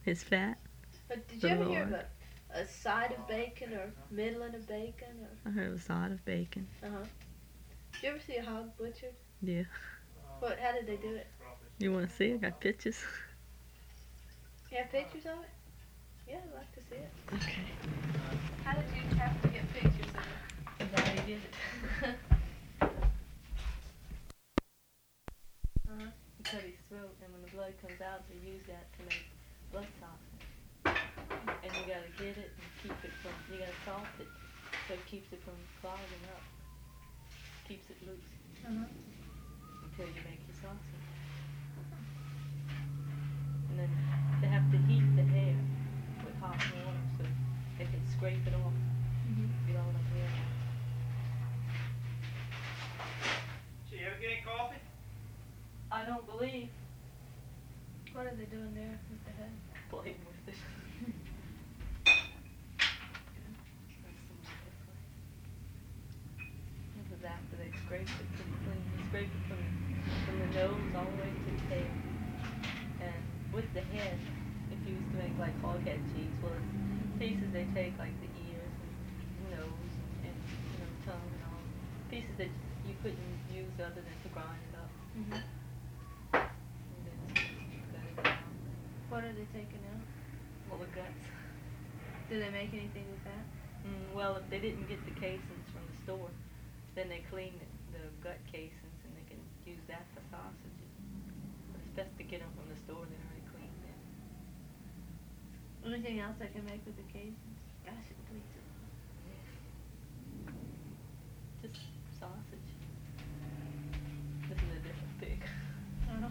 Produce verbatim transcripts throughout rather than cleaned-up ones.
his fat. But did The you ever hear of Lord. a, a side of bacon or middling of bacon or? I heard of a side of bacon. Uh huh. Did you ever see a hog butchered? Yeah. What? How did they do it? You want to see? I got pictures. You have pictures of it? Yeah, I'd like to see it. Okay. How did you have to get pictures of it? Daddy did it. Uh-huh. He cut his throat, and when the blood comes out, they use that to make blood toxin. And you gotta get it and keep it from, you gotta salt it, so it keeps it from clogging up. Keeps it loose Uh-huh. until you make your sausage. And then they have to heat the hair with hot water so they can scrape it off. Mm-hmm. Get all the hair out. So you ever get any coffee? I don't believe What are they doing there with the head? playing with it. This is after they scraped it pretty clean. They scrape it from, from the nose all the way to the tail. And with the head, if you used to make like hog head cheese, well, it's pieces they take like the ears and nose and, you know, tongue and all. Pieces that you couldn't use other than to grind it up. Mm-hmm. And then gut it out. What are they taking out? Well, the guts. Do they make anything with that? Mm, well, if they didn't get the casings from the store, then they clean the, the gut casings and they can use that for sausages. But it's best to get them from the store. They're already cleaned then. Anything else I can make with the casings? Gosh, it bleeds it. Just sausage. This is a different pig. Oh.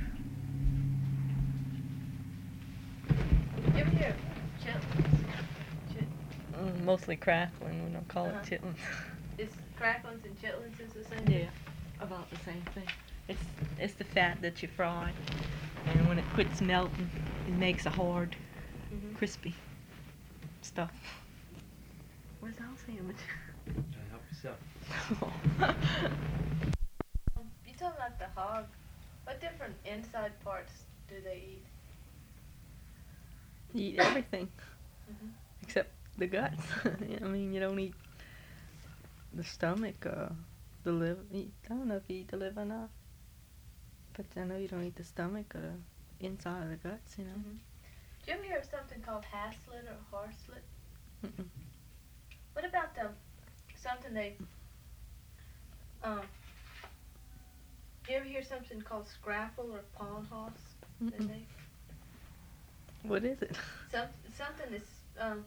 You ever hear of chitlins? Chit- Mm, mostly crackling. We don't call Uh-huh. it chitlins. Is cracklins and chitlins is the same? Yeah, about the same thing. It's it's the fat that you fry, and when it quits melting, it makes a hard, Mm-hmm. crispy stuff. Where's our sandwich? Trying to help yourself. Um, you talking about the hog? What different inside parts do they eat? You eat everything Mm-hmm. except the guts. I mean, you don't eat the stomach or the liver. I don't know if you eat the liver or not, but I know you don't eat the stomach or the inside of the guts. You know. Mm-hmm. Do you ever hear of something called haslet or harslet? Mm-mm. What about the something they um? Do you ever hear something called scrapple or pawnhoss? They Mm-mm. make What is it? some something that's um.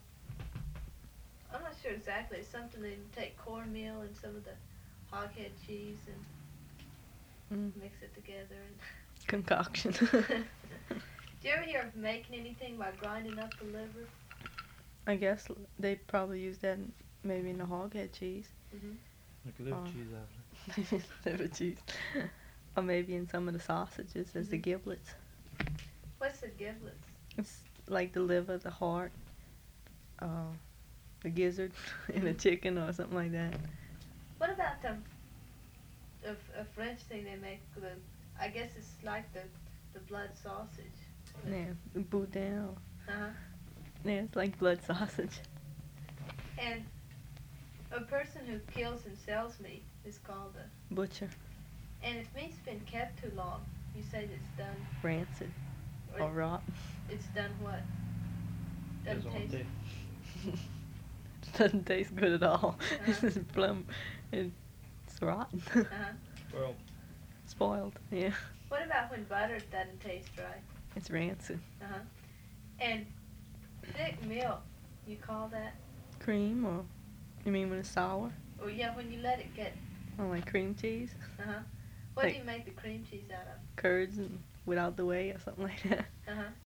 I'm not sure exactly. It's something they take cornmeal and some of the hoghead cheese and Mm. mix it together. And Concoction. do you ever hear of making anything by grinding up the liver? I guess l- they probably use that in- maybe in the hog head cheese. Mm-hmm. Like a little Oh. cheese out of Liver cheese. Or maybe in some of the sausages as the Mhm. giblets. What's the giblets? It's like the liver, the heart, uh, the gizzard in a chicken or something like that. What about the a, a French thing they make? The I guess it's like the the blood sausage. Yeah, boudin. Or, Uh-huh. yeah, it's like blood sausage. And a person who kills and sells meat is called a. Butcher, And if meat's been kept too long, you say that it's done. rancid, Or or rotten. it's done what? Depends Doesn't on what taste. day. Doesn't taste good at all. Uh-huh. It's plum. It's rotten. Uh-huh. Well, Spoiled. Yeah, What about when butter doesn't taste right? it's rancid. Uh-huh. And thick milk, you call that? Cream, or you mean when it's sour? Or yeah, when you let it get. Or like cream cheese, Uh-huh. What Like- do you make the cream cheese out of? curds, and without the whey or something like that. Uh-huh.